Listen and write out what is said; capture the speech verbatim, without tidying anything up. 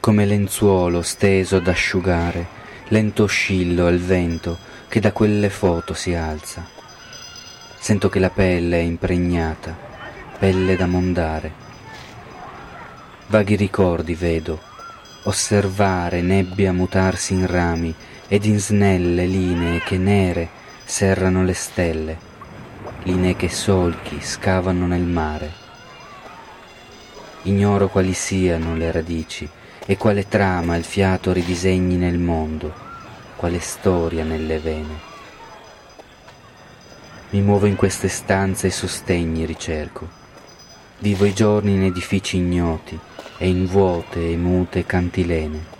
come lenzuolo steso ad asciugare, lento oscillo al vento che da quelle foto si alza. Sento che la pelle è impregnata, pelle da mondare. Vaghi ricordi vedo, osservare nebbia mutarsi in rami ed in snelle linee che nere serrano le stelle, linee che solchi scavano nel mare. Ignoro quali siano le radici e quale trama il fiato ridisegni nel mondo, quale storia nelle vene. Mi muovo in queste stanze e sostegni ricerco. Vivo i giorni in edifici ignoti e in vuote e mute cantilene.